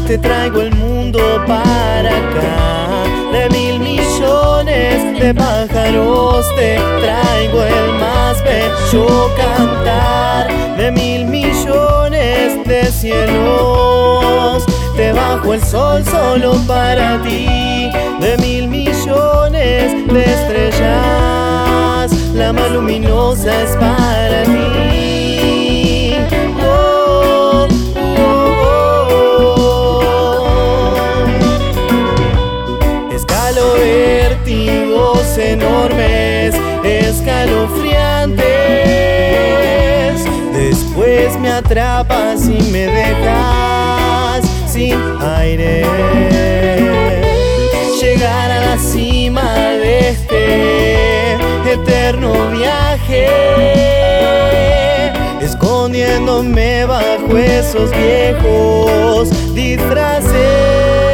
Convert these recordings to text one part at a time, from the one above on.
te traigo el mundo para acá. De 1000 millones de pájaros te traigo el más bello cantar. De 1000 millones de cielos te bajo el sol solo para ti. De 1000 millones de estrellas la más luminosa es para ti. Oh, Escalo vértigos enormes, escalofriantes. Después me atrapas y me dejas sin aire. Llegar a la cima de este eterno viaje, escondiéndome bajo esos viejos disfraces.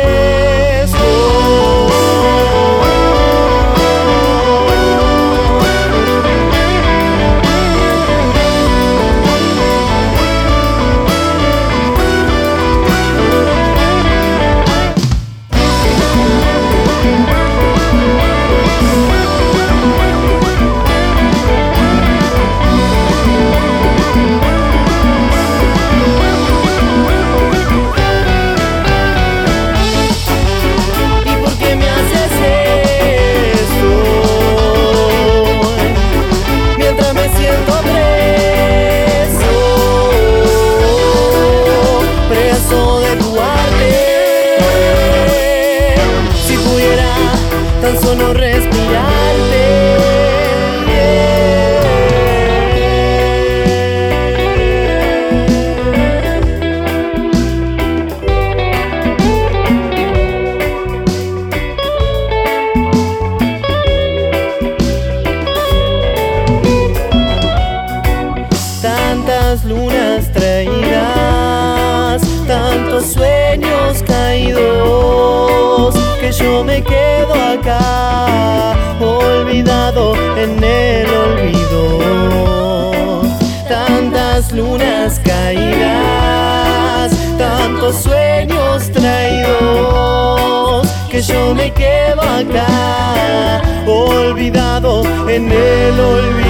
Tan solo respirarte. Tantas lunas traídas, tantos sueños caídos, que yo me quedo acá, olvidado en el olvido. Tantas lunas caídas, tantos sueños traídos, que yo me quedo acá, olvidado en el olvido.